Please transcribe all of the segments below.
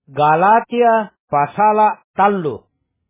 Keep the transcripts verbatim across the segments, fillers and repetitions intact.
Galatia pasala tallu.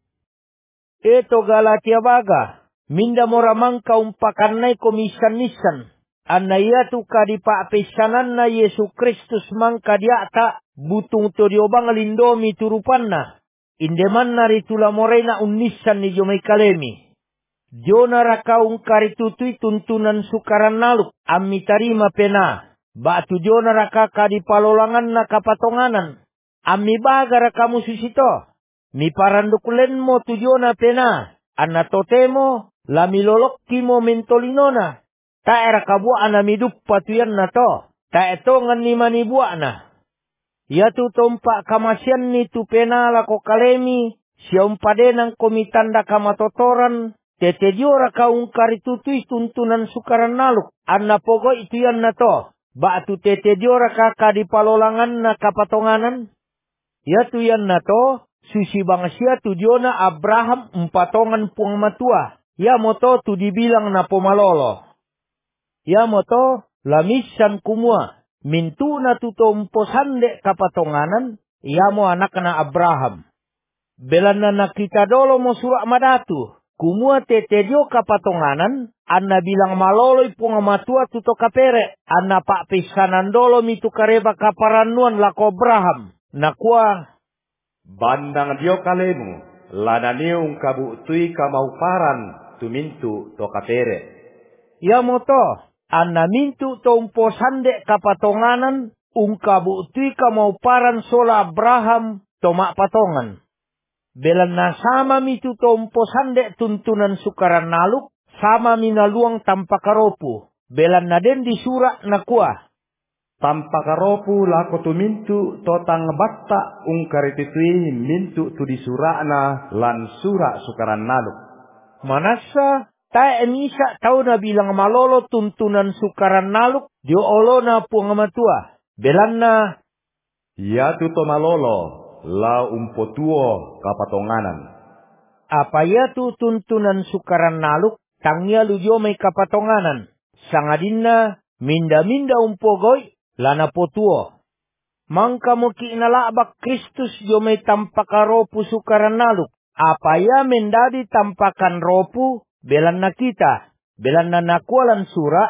Eto Galatia baga, minda moramang kaumpakanay komisan-nisan. Anaya tu kadipa apesanan na Yesu Kristus mang kadiata butung to diobang lindomi turupanna. Indeman naritula morena unisan ni jomay kalemi. Jona rakaung karitutui tuntunan sukaran naluk ammi tarima pena. Batu jona raka kadipalolangan na kapatonganan. Ammi baga rakamu susito. Mi parandukulen mo tujona pena. Anna totemo lamilolok kimo mentolinona. Ta era kabua ana midup patuyan na to. Ta etongan ni manibua na. Ya tu tompa kamasian ni tu pena lako kalemi. Siya umpade ng komitanda kamatotoran. Tete diora kaung karitutui tuntunan sukaran naluk. Anna pogo itu yan na to. Ba tu tete diora kaka di palolangan na kapatonganan. Ya tu yan na to. Susi bangsia tu diona Abraham empatongan puang matua. Ya moto tu dibilang na pomalolo. Ya moto lamisan kumua. Mintu na tutompo sande kapatonganan. Ya mo anak na Abraham. Belan na nakita dolo mo surak madatu. Kumua tetedio kapatonganan. Anna bilang maloloy punga matua tuto kapere. Anna pak pisanan dolo mitu kareba kaparanuan lako Abraham. Nakua. Bandang dio kalemu. Lananiung kabutui kamauparan tumintu to kapere. Ya moto. Anna mintu tompo sande kapatonganan. Ungkabutui kamauparan sola Abraham tomak patongan. Belan na sama mitu tompo sande tuntunan sukaran naluk. Sama minaluang tampakaropu. Belan na den disura na kuah. Tampakaropu lako tumintu totang batta ungkarititui mintu tu disurana lan sura sukaran naluk. Manasa ta emisa tau na bilang malolo tuntunan sukaran naluk. Dio olo na puang matua. Belan na. Ya tu to malolo. La umpotuo kapatonganan. Apa ya tu tuntunan sukaran naluk. Tangnya lujo may kapatonganan. Sangadina minda-minda umpogoi. Lana potuo. Mangka mo kinalabak Kristus jo may tampakaropu sukaran naluk. Apa ya mendadi tampakan ropu. Belan na kita. Belan na nakualan sura.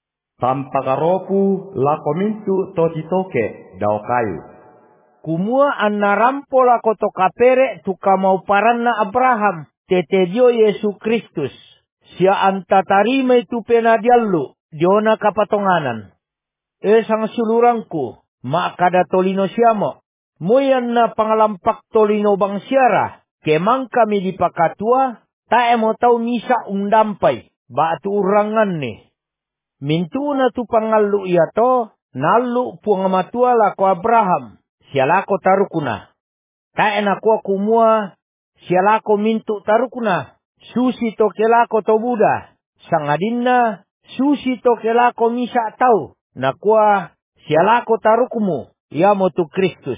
Tampakaropu lakomintu totitoke daw kayu. Kumua anna rampo lako to kapere tu kamauparan na Abraham. Tete dio Yesu Kristus. Siya antatarima itu penadiallu. Diona kapatonganan. E sang sulurangku. Maakada tolino siyamo. Muyan na pangalampak tolino bang siyara. Kemang kami di pakatua. Tae mo tau misa undampay. Baatu urangan ni. Mintu na tu pangalu iya to. Nalu puang matua lako Abraham. Sialako tarukuna. Tae na kuwa kumua. Sialako mintu tarukuna. Susi to kelako to Buddha. Sangadina. Susi to kelako misa tau. Nakua sialako tarukumu. Ya mo tu Kristus.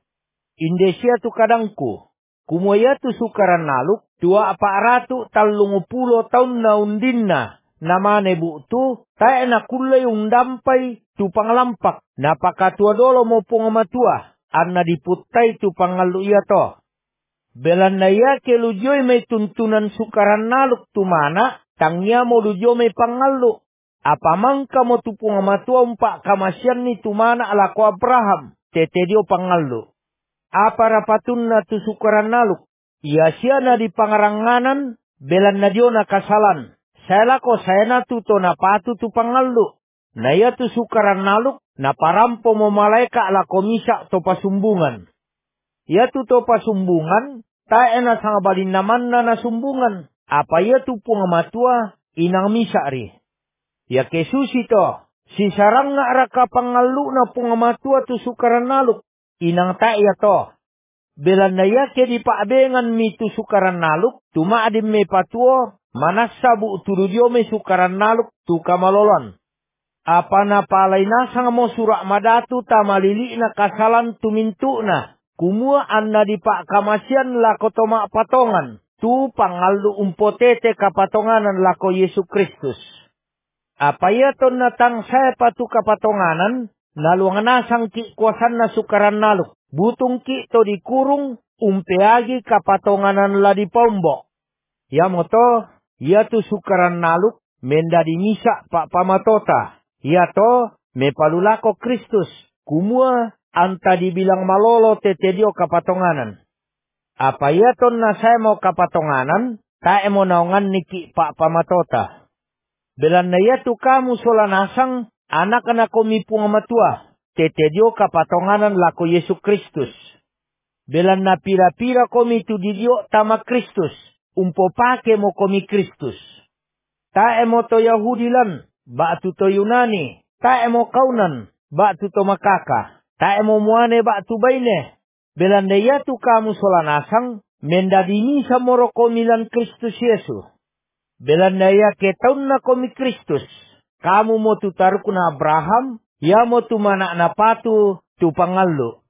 Indesia tu kadangku. Kumaya tu sukaran naluk. Dua apa ratu talungu pulo tahun na undinna. Namane butu. Tae na kulay undampai tu pangalampak. Napakatua dolo mo pungamatua. Anna diputay tu pangalu iya to. Belan na iya ke lujoy may tuntunan sukaran naluk tu mana. Tangnya mo lujoy may pangalu. Apa mangka mo tu pungamatua umpak kamasyan ni tu mana alako Abraham. Tete dio pangalu. Apa rapatun na tu sukaran naluk. Iya siya na di pangaranganan. Belan na dio na kasalan. Saya lako saya na tu to na patu tu pangalu. Na iya tu sukaran naluk. Na parampo mo malaika alako misa to pasumbungan. Iya tu to pasumbungan. Tae na sangabalin naman na nasumbungan. Apa iya tu pungamatua inang misa ri. Ya kesus ito. Si sarang nga raka pangalu na pungamatua tu sukaran naluk. Inang tae ya to. Belan na ya ke di paabengan mi tu sukaran naluk. Tuma adim me patuo. Manasabu turudio me sukaran naluk tu kamalolon. Apa na palay nasang mo surak madatu tamalili na kasalan tumintu na. Kumua anna di pak kamasyan lako toma patongan. Tu pangalu umpotete kapatonganan lako Yesu Kristus. Apa ya ton natang saya patu kapatonganan. Naluang nasang ki kuasan na sukaran naluk. butung ki to dikurung umpeagi kapatonganan la di pombo. Ya moto, ya tu sukaran naluk menda di misa pak pamatota. Ya to me palulako Kristus. Kumua anta dibilang malolo tetedio kapatonganan. Apa ya ton na saya mau kapatonganan, ta emo naungan niki pak pamatota. Belan na ya tu kamu solanasang anak-anak komi punga matua. Tetedio kapatonganan lako Yesus Kristus. Belan na pira-pira komi tu didio tama Kristus. Umpo pake mo komi Kristus. Ta emo to Yahudilan, ba tu to Yunani. Ta emo kaunan, ba tu to makaka. Ta emo muane ba tu baine. Belanda ya tu kamu solanasang, mendadini sa moro komilan Kristus Yesu. Belanda ya ketaun na komi Kristus. Kamu mo tu taruku na Abraham, ya mo tu mana na patu tu pangalu.